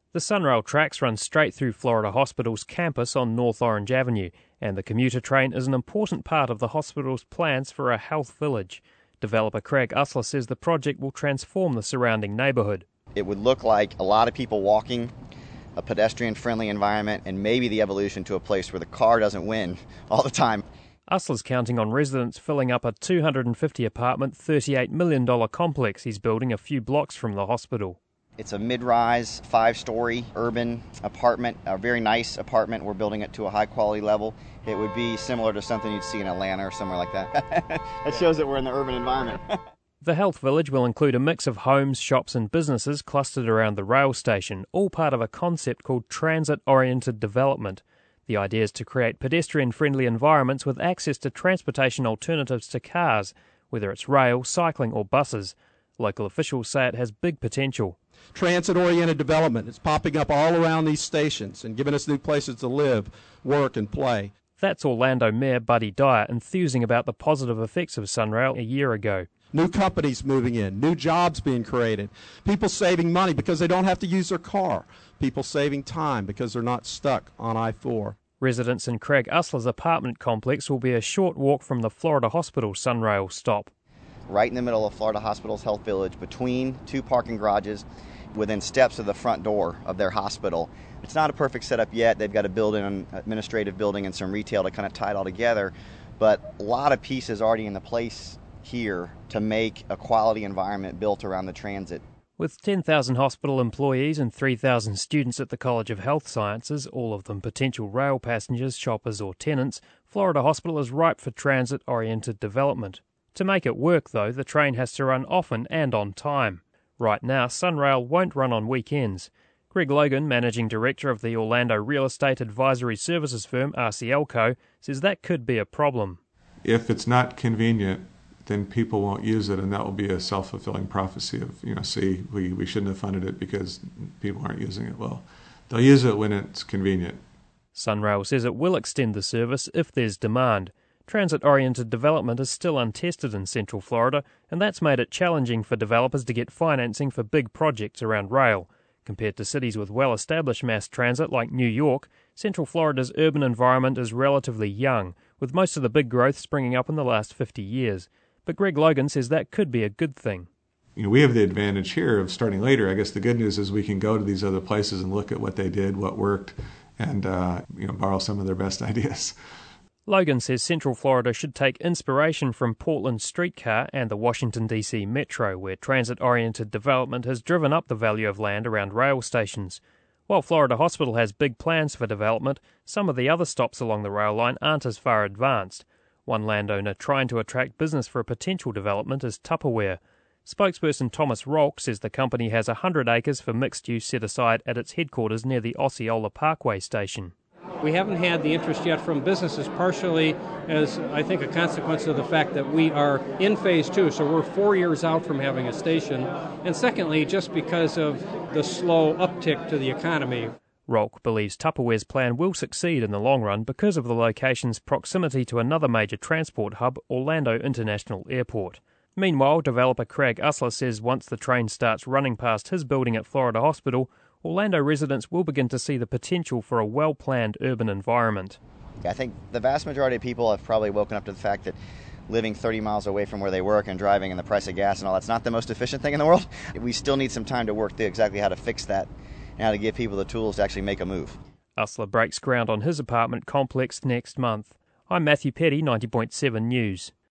The Sunrail tracks run straight through Florida Hospital's campus on North Orange Avenue, and the commuter train is an important part of the hospital's plans for a health village. Developer Craig Usler says the project will transform the surrounding neighbourhood. It would look like a lot of people walking, a pedestrian-friendly environment, and maybe the evolution to a place where the car doesn't win all the time. Usler's counting on residents filling up a 250-apartment, $38 million complex he's building a few blocks from the hospital. It's a mid-rise, 5-story urban apartment, a very nice apartment. We're building it to a high-quality level. It would be similar to something you'd see in Atlanta or somewhere like that. That shows that we're in the urban environment. The health village will include a mix of homes, shops and businesses clustered around the rail station, all part of a concept called transit-oriented development. The idea is to create pedestrian-friendly environments with access to transportation alternatives to cars, whether it's rail, cycling or buses. Local officials say it has big potential. Transit-oriented development is popping up all around these stations and giving us new places to live, work and play. That's Orlando Mayor Buddy Dyer enthusing about the positive effects of Sunrail a year ago. New companies moving in, new jobs being created, people saving money because they don't have to use their car, people saving time because they're not stuck on I-4. Residents in Craig Usler's apartment complex will be a short walk from the Florida Hospital Sunrail stop. Right in the middle of Florida Hospital's health village, between 2 parking garages, within steps of the front door of their hospital. It's not a perfect setup yet. They've got to build in an administrative building and some retail to kind of tie it all together. But a lot of pieces already in the place here to make a quality environment built around the transit. With 10,000 hospital employees and 3,000 students at the College of Health Sciences, all of them potential rail passengers, shoppers or tenants, Florida Hospital is ripe for transit-oriented development. To make it work, though, the train has to run often and on time. Right now, Sunrail won't run on weekends. Greg Logan, Managing Director of the Orlando real estate advisory services firm RCLCO, says that could be a problem. If it's not convenient, then people won't use it, and that will be a self-fulfilling prophecy of, see, we shouldn't have funded it because people aren't using it. Well, they'll use it when it's convenient. Sunrail says it will extend the service if there's demand. Transit-oriented development is still untested in Central Florida, and that's made it challenging for developers to get financing for big projects around rail. Compared to cities with well-established mass transit like New York, Central Florida's urban environment is relatively young, with most of the big growth springing up in the last 50 years. But Greg Logan says that could be a good thing. We have the advantage here of starting later. I guess the good news is we can go to these other places and look at what they did, what worked, and borrow some of their best ideas. Logan says Central Florida should take inspiration from Portland's streetcar and the Washington, D.C. metro, where transit-oriented development has driven up the value of land around rail stations. While Florida Hospital has big plans for development, some of the other stops along the rail line aren't as far advanced. One landowner trying to attract business for a potential development is Tupperware. Spokesperson Thomas Rolk says the company has 100 acres for mixed use set aside at its headquarters near the Osceola Parkway station. We haven't had the interest yet from businesses, partially as, I think, a consequence of the fact that we are in phase 2, so we're 4 years out from having a station, and secondly, just because of the slow uptick to the economy. Rolk believes Tupperware's plan will succeed in the long run because of the location's proximity to another major transport hub, Orlando International Airport. Meanwhile, developer Craig Usler says once the train starts running past his building at Florida Hospital, Orlando residents will begin to see the potential for a well-planned urban environment. I think the vast majority of people have probably woken up to the fact that living 30 miles away from where they work and driving and the price of gas and all that's not the most efficient thing in the world. We still need some time to work through exactly how to fix that and how to give people the tools to actually make a move. Usler breaks ground on his apartment complex next month. I'm Matthew Petty, 90.7 News.